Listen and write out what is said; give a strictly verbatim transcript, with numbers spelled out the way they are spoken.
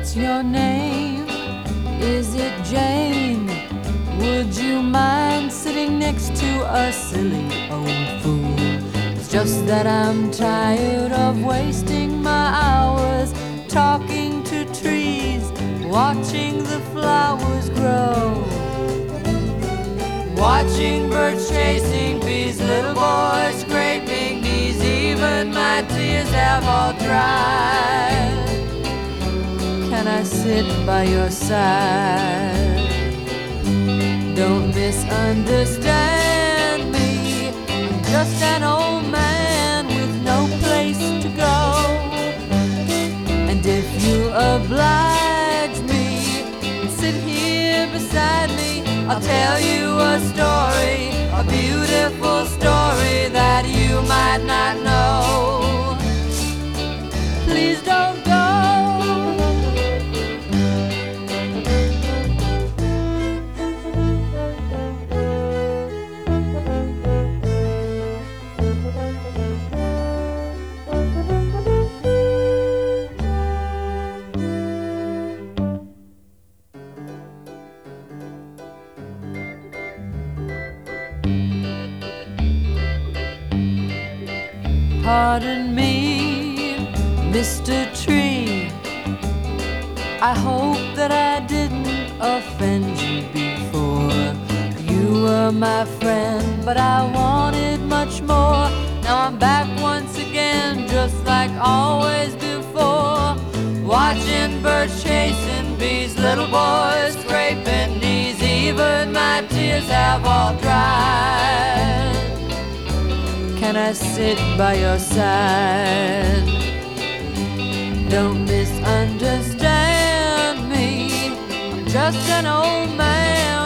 What's your name? Is it Jane? Would you mind sitting next to a silly old fool? It's just that I'm tired of wasting my hours talking to trees, watching the flowers grow, watching birds chasing bees, little boys scraping knees. Even my tears have all dried. Can I sit by your side? Don't misunderstand me. I'm just an old man with no place to go. And if you oblige me and sit here beside me, I'll tell you a story, a beautiful story that you might not know. Please don't go. Pardon me, Mister Tree, I hope that I didn't offend you before. You were my friend, but I wanted much more. Now I'm back once again, just like always before, watching birds chasing bees, little boys scraping knees. Even my tears have all dried. Can I sit by your side? Don't misunderstand me. I'm just an old man